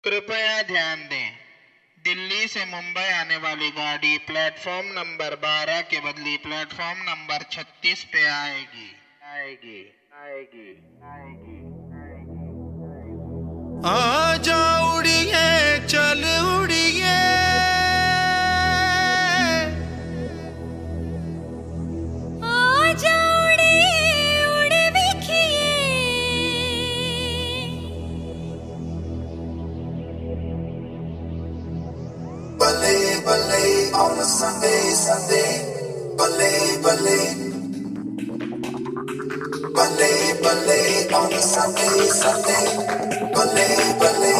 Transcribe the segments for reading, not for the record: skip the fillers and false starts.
कृपया ध्यान दें, दिल्ली से मुंबई आने वाली गाड़ी प्लेटफॉर्म नंबर 12 के बदले प्लेटफॉर्म नंबर 36 पे आएगी। आजा उड़िए चल उड़िए, आजा उड़िए उड़ बिखिए, Ballet, ballet on a Sunday, Sunday. Ballet, ballet. Ballet, ballet on a Sunday, Sunday. Ballet, ballet.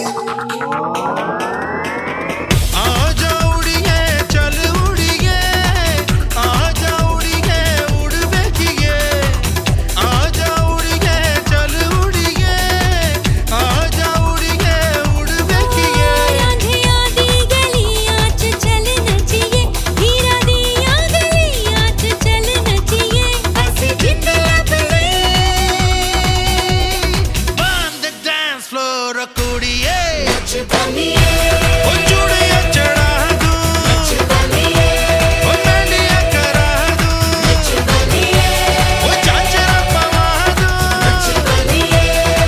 आजा उड़िए चल उड़िए, आजा उड़िए उड़ बिखिए, आजा उड़िए चल उड़िए, आजा उड़िए उड़ बिखिए। रांधिया दी गलियां च चल नचिए, हीरा दिया गलियां च चल नचिए, ऐसी जिंद लपड़े On the dance floor कुड़िए, नच बनिए, ओ चूड़िया चढ़ा दूं, नच बनिए, ओ मेहंदिया करा दूं, नच बनिए, ओ झांझरा पवा दूं। नच बनिए,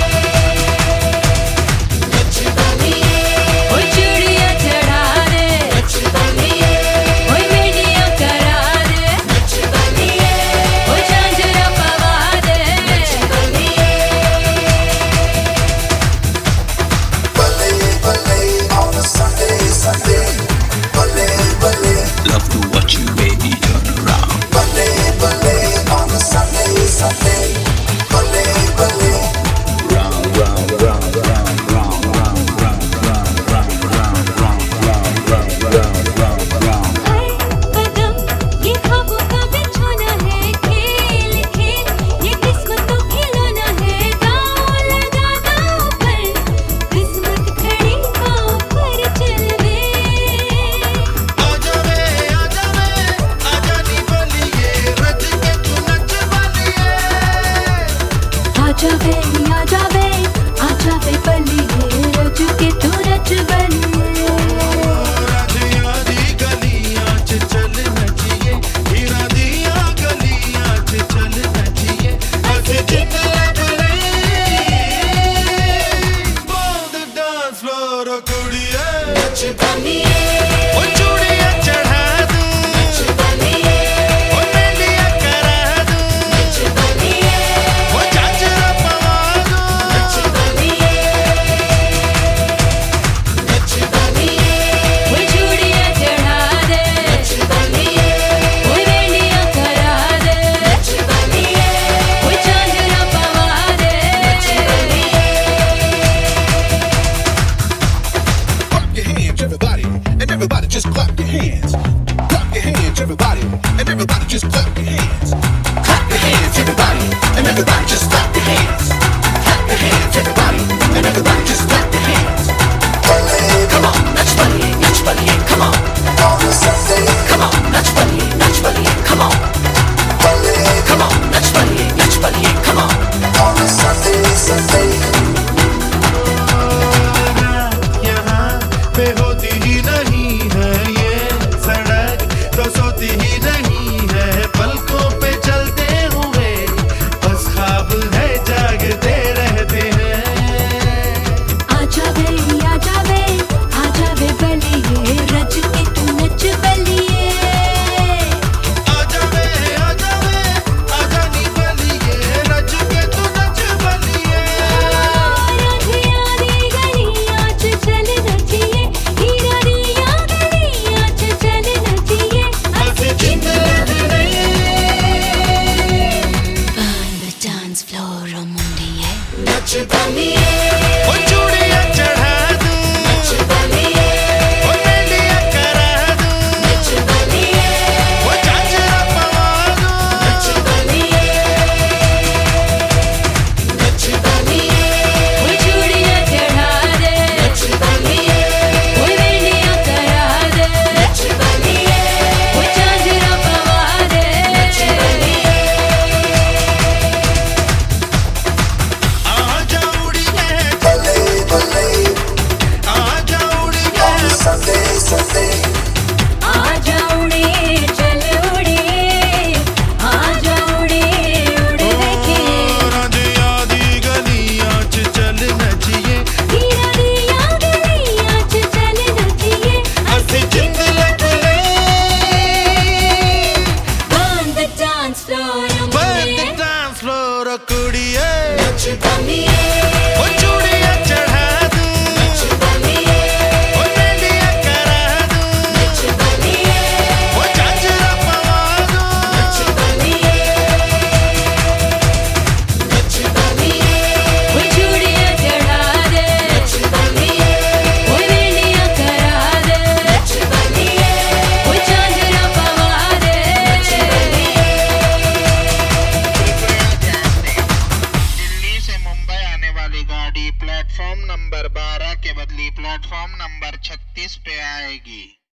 नच बनिए, ओ चूड़िया चढ़ा दे, नच बनिए, ओ मेहंदियां करा दे, नच बनिए, ओ झांझरा पवा दे, नच बनिए। Ballet, ballet on a Sunday, Sunday. Ballet, ballet. Love to watch you, baby, turn around. Ballet, ballet on a Sunday, Sunday. Ballet, ballet. Round, round, round, round, round, round, round, round, round, round, round, round, round, round, round. हर कदम ये ख्वाबों का बिछोना है, खेल खेल ये किस्मत तो खिलौना है, दांव लगा दांव पर किस्मत खड़ी पाँव पर चल वे। आजा वे आजा नी बलिए, रच के तू नच बलिए। आजा वे आजा वे बलिए, रज के तू रच बलिए। राधिया दी गलियां च चल नचिए, हीरा दिया गलियां च चल नचिए, ऐसे जिंद लपड़े On the dance floor कुड़िए, नच बनिए, ओ चूड़िया चढ़ा दूं, नच बनिए, ओ मेहंदिया करा दूं, नच बनिए, ओ झांझरा पवा दूं। नच बनिए, नच बनिए, वो चूड़ियां चढ़ा दे, नच बनिए, वो मेहंदियां करा दे, नच बनिए, वो झांझरा पवा दे, नच बनिए। Clap your hands, everybody, and everybody just clap your hands. Clap your hands, everybody, and everybody just clap your hands. Clap your hands, everybody, and everybody just clap your hands. Clap your hands, everybody, and everybody just clap your hands. Ballet Come on, natch bunny, come on. on a Sunday. Come on, natch bunny, come on. Ballet Come on, natch bunny, come on. on a Sunday, Sunday. यहाँ पे होती ही नहीं है ये सड़क, तो सोती ही नहीं है, पलकों पे चलते हुए बस ख्वाब है जागते रहते हैं। प्लेटफॉर्म नंबर 36 पे आएगी।